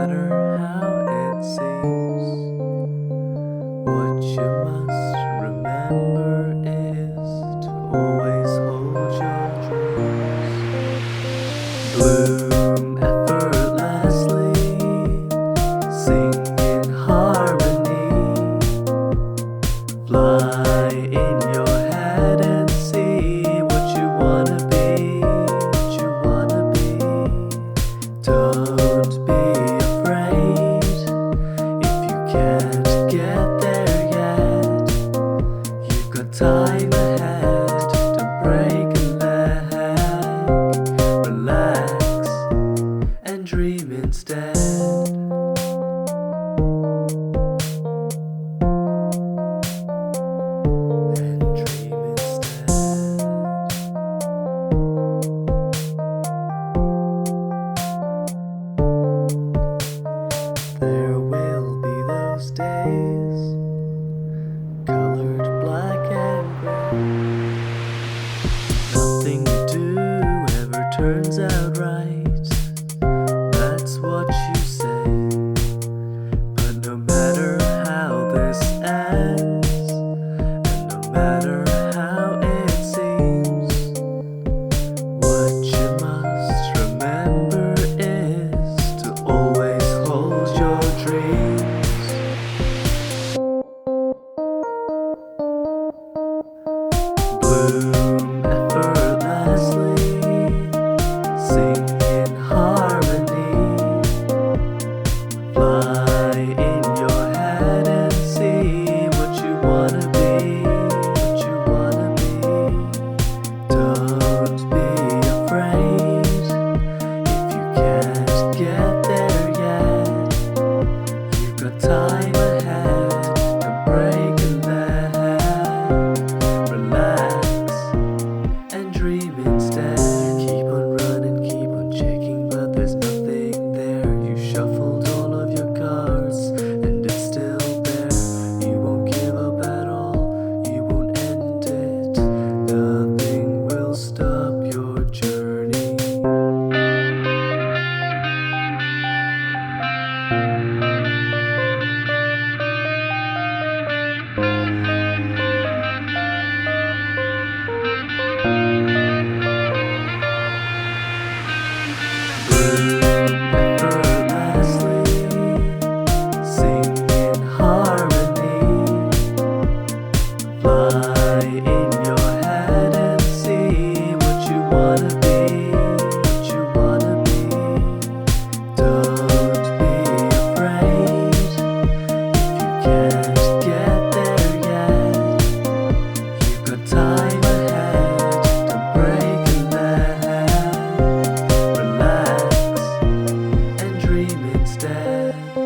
matter how it seems, what you must remember is to always hold your dreams. Bloom effortlessly, sing in harmony, fly in your head and see what you wanna be, what you wanna be. Don't be afraid if you can't get there yet. You've got time ahead to break a leg. Relax and dream instead. There will be those days, colored black and gray. Nothing you do ever turns out right, that's what you say. But no matter how this ends, and no matter how it seems, what you must remember is to always hold your dreams. Bloom effortlessly, sing in harmony, fly in your head and see what you wanna be, what you wanna be. Don't be afraid if you can't get there yet. You've got time ahead to break a leg. Relax and dream instead. Keep on running, keep on checking, but there's nothing there. You shuffled all of your cards and it's still there. You won't give up at all, you won't end it. Nothing will stop your journey. Bloom effortlessly, sing in harmony, fly in your head and see what you wanna be, what you wanna be. Don't be afraid if you can't get there yet. You've got time ahead to break a leg. Relax and dream instead.